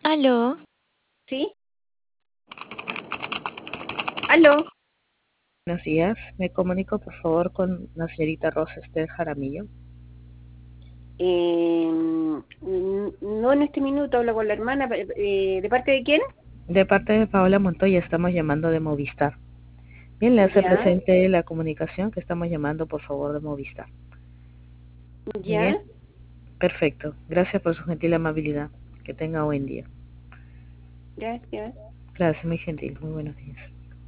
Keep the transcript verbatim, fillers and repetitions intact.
Aló, ¿Sí? ¿Aló? Buenos días, me comunico por favor con la señorita Rosa Esther Jaramillo. Eh, n- no en este minuto, hablo con la hermana. Eh, ¿de parte de quién? De parte de Paola Montoya estamos llamando de Movistar. Bien, le hace Ya, presente la comunicación que estamos llamando por favor de Movistar. Muy ya. bien, perfecto. Gracias por su gentil amabilidad. Que tenga buen día. Gracias. Gracias, muy gentil. Muy buenos días.